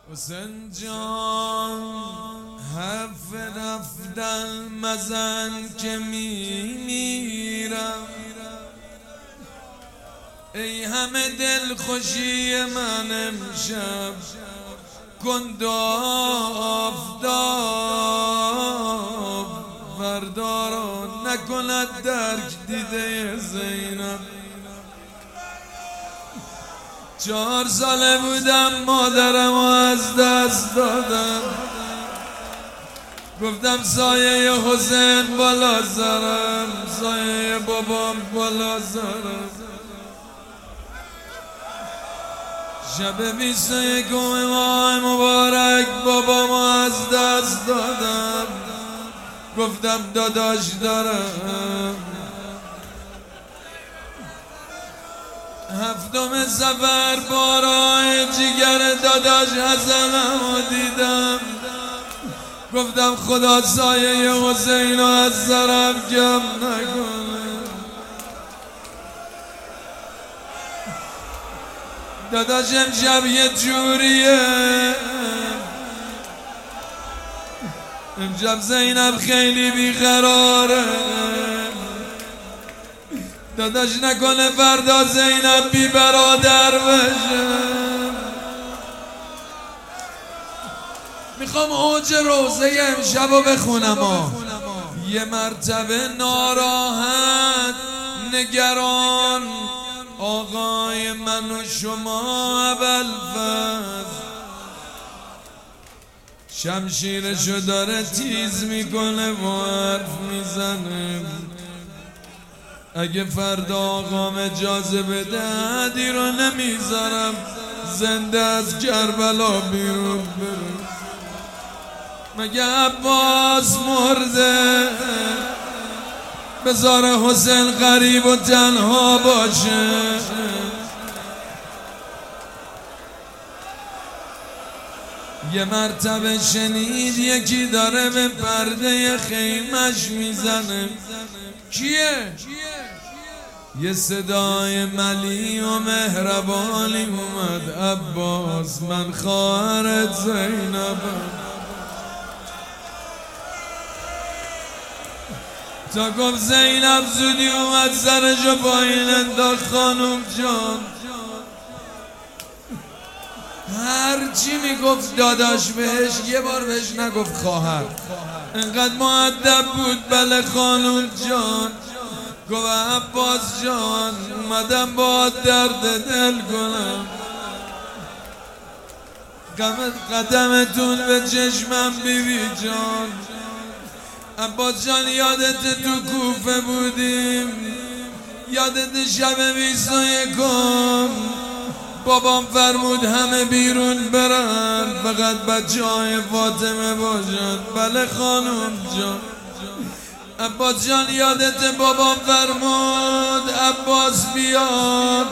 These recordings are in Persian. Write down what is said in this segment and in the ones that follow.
حسین جان حرف رفتن مزن که میمیرم، ای همه دل خوشی من امشب کند آفتاب فردا را نکند درک دیده زینب. 4 ساله بودم مادرم از دست دادم، گفتم سایه حسین بالا سرم، سایه بابام بالا سرم. شب 21 ماه مبارک بابامو از دست دادم، گفتم داداش دارم. 7 سفر بارای جگر داداش حسنمو دیدم، گفتم خدا سایه حسینو از سرم کم نکنه. داداش امشب یه جوریه، امشب زینب خیلی بیقراره، داداش نکنه فردا زینب بی برادر بشه. میخوام اوج روزه امشبو بخونم یه مرتبه ناراحت نگران آقای من و شما ابوالفضل، شمشیرشو داره تیز میکنه و حرف میزنه، اگه فردا آقام اجازه بده عدی رو نمیذارم زنده از کربلا بیرون بره. مگه عباس مرده بذار حسین غریب و تنها باشه؟ یه مرتبه شنید یکی داره به پرده خیمش میزنه. کیه؟ یه صدای ملی و مهربانی اومد، عباس من خواهرت زینبم. تا گفت زینب زودی اومد سرشو پایین انداخت. خانم جان هرچی میگفت داداش بهش یه بار بهش نگفت خواهر، انقدر مؤدب بود. بله خانم جان. گفت عباس جان اومدم با درد دل کنم، قدمتون به چشمم بیبی جان. عباس جان یادت تو کوفه بودیم، یادت شب 21 بابام فرمود همه بیرون برن فقط بچه های فاطمه باشن. بله خانم جان. عباس جان یادت بابام فرمود عباس بیاد،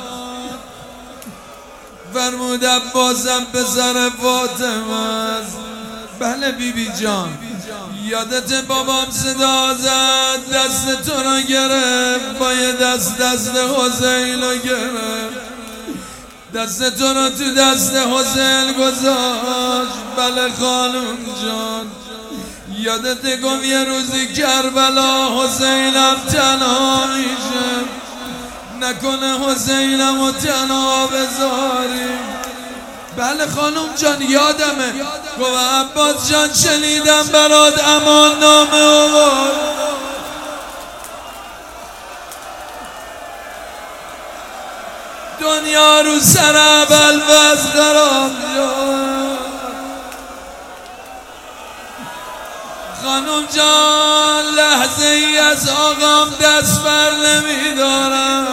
فرمود عباسم پسر فاطمه است. بله بیبی جان. یادت بابام صدا زد دست تو رو گرفت، با یه دست حسین رو گرفت، دست تو رو تو دست حسین گذاشت. بله خانم جان. یادت گفت یه روزی کربلا حسینم تنها میشه، نکنه حسینم و تنها بذاریم. بله خانم جان یادمه. گفت عباس جان شنیدم برات امان نامه آورد، دنیا رو سر ابوالفضل خراب شد. خانم جان لحظه ای از آقام دست بر نمیدارم.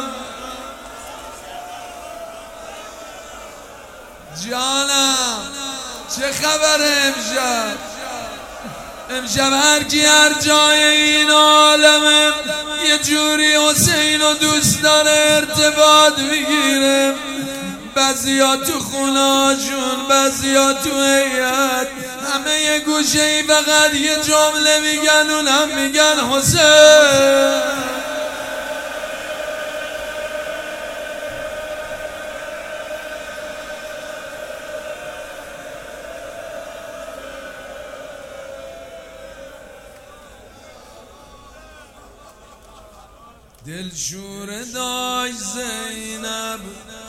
جانم چه خبره امشب هر کی هر جای این عالمه یه جوری حسین رو دوست داره ارتباط بگیره، بعضیا تو خونه‌هاشون، بعضیا تو هیئت، همه یه گوشه ای فقط یه جمله میگن، اونم میگن حسین. دلشوره داشت زینب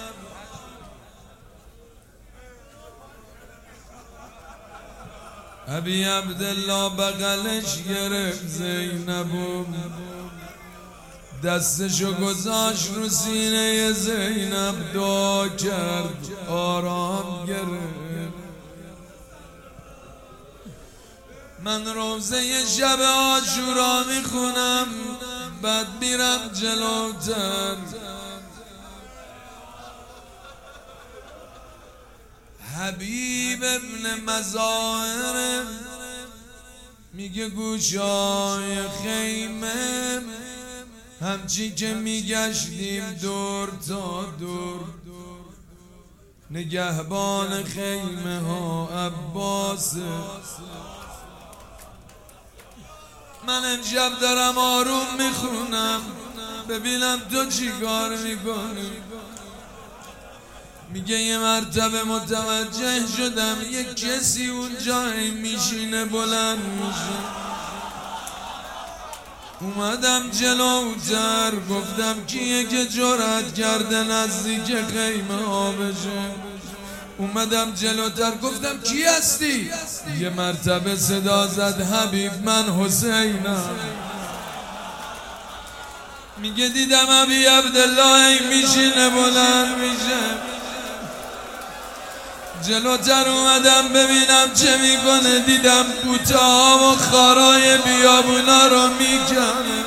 ابی عبدالله بغلش گرفت زینبو دستشو گذاشت رو سینه زینب دعا کرد آرام گرفت من روزه شب عاشورا میخونم بعد میرم جلوتر حبیب ابن مظاهر میگه گوشای خیمه همچی که میگشتیم دور تا دور نگهبان خیمه ها عباسه من امشب دارم آروم میخونم ببینم تو چی کار میکنی میگه یه مرتبه متوجه شدم یه کسی اونجایی میشینه بلند میشه اومدم جلوتر گفتم کیه که جرأت کرده نزدیک خیمه ها بشه اومدم جلوتر گفتم کی هستی؟ یه مرتبه صدا زد حبیب من حسینم میگه دیدم ابی عبدالله میشینه بلند میشه جلوتر اومدم ببینم چه میکنه دیدم بوته‌ها و خارای بیابونا رو میکنه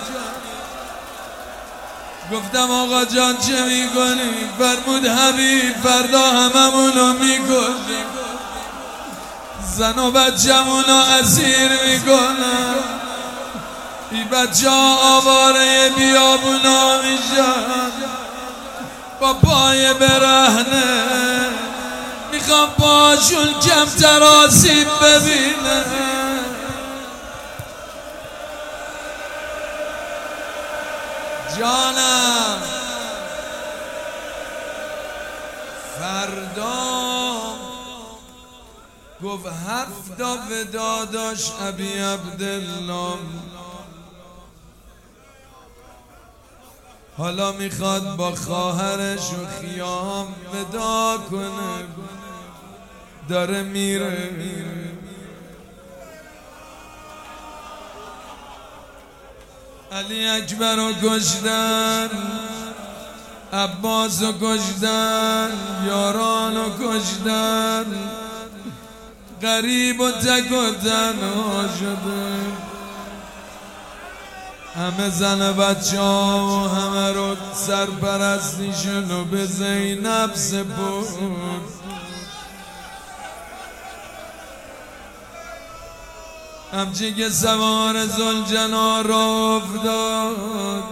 گفتم آقا جان چه میکنی؟ فرمود حبیب فردا هممونو میکنی زن و بچه‌مونو اسیر میکنم این بچه ها آواره بیابونا میشن با پای برهنه میخوام باشون کمتر آسیب ببینه جانم فردا گفت 7 ودا داشت ابی عبدالله حالا میخواد با خواهرش و خیام ودا کنه داره میره علی اکبر رو کشتن عباس رو کشتن یاران رو کشتن غریب و تک و تنها شده همه زن بچه ها و همه رو سرپرستیشون رو به زینب سپرد همچی که سوار ذوالجلال را افتاد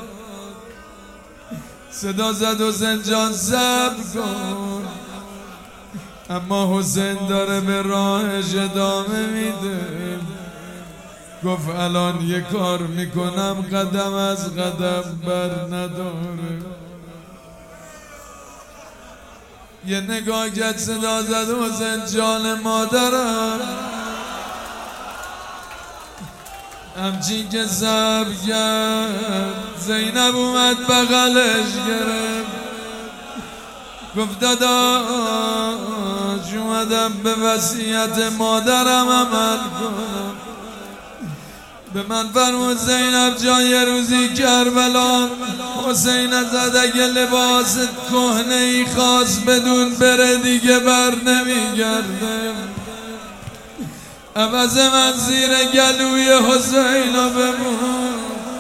صدا زد حسین جان صبر کن اما حسین داره به راهش ادامه میده گفت الان یه کار میکنم قدم از قدم بر نداره یه نگاه کرد صدا زد حسین جان مادرم همچین که صبر کرد زینب اومد بغلش گرفت گفت داداش اومدم به وصیت مادرم عمل کنم به من فرمود زینب جان یه روزی کربلا حسین زد اگه لباس کهنه ای خواست بدون بره دیگه بر نمیگرده عوض من زیر گلوی حسین رو بمون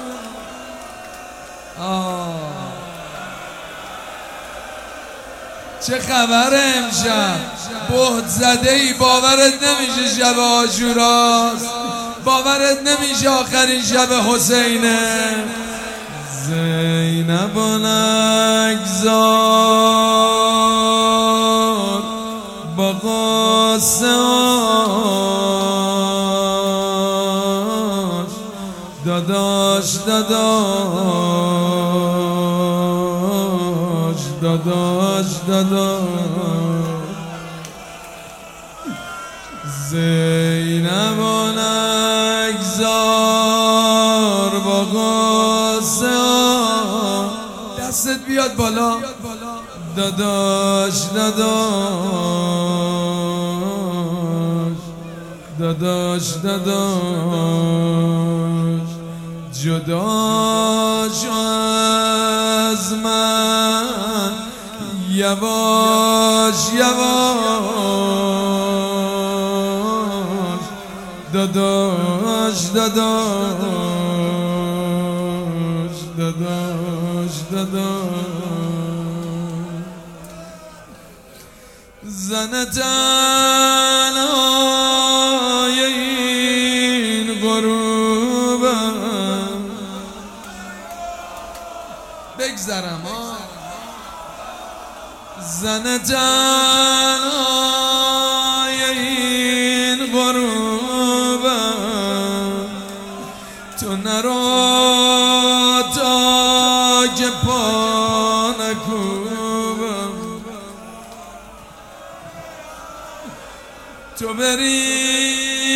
چه خبره امشب بهت زده ای باورت نمیشه شب عاشوراست باورت نمیشه آخرین شب حسینه زینب و نگذار با قاساش داداش داداش داداش داداش زینب و نگذار با قاساش بیاد بالا. داداش داداش جدا شو از من، یواش یواش. داداش زن تنهای این غروبم بگذرم زن تنهای این غروبم، تو نرو تا که پا نکوبم، تو بری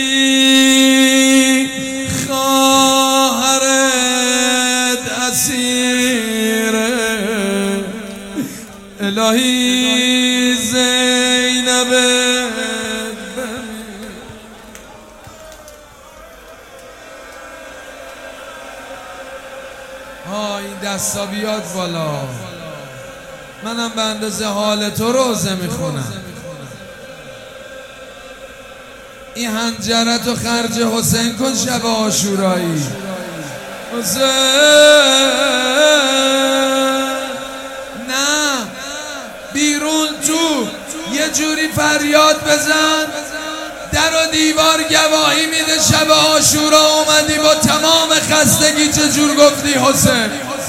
خواهرت اسیره، الهی زینبت این دستا بیاد بالا. منم به اندازه حال تو روزه میخونم. این هنجرت و خرج حسین کن شب عاشورایی. حسین نه بیرون تو یه جوری فریاد بزن، در و دیوار گواهی میده شب عاشورا اومدی با تمام خستگی چجور گفتی حسین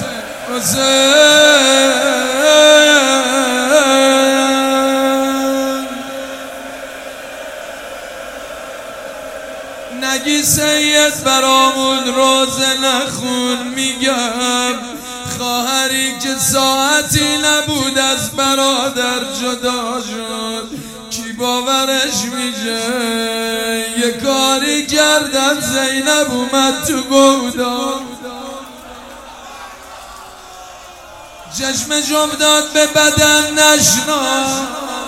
نگی سید برامون روزه نخون، میگم خواهری که ساعتی نبود از برادر جدا شد، کی باورش میشه یه کاری کردن زینب اومد تو گودان، چشم جم داد به بدن نشناس،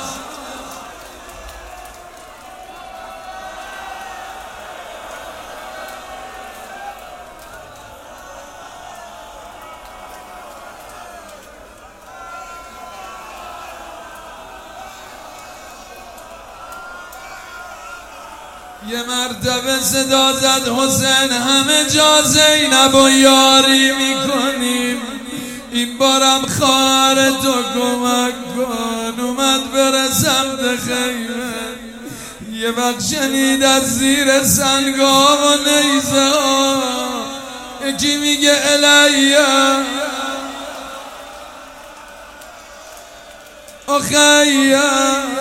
یه مرتبه صدا زد حسین همه جا زینب و یاری میکنیم، این بارم خواهر تو کمک کن. اومد بره سمت خیمه، یه وقت شنید از زیر سنگا و نیزه ها یکی میگه الیه آخیه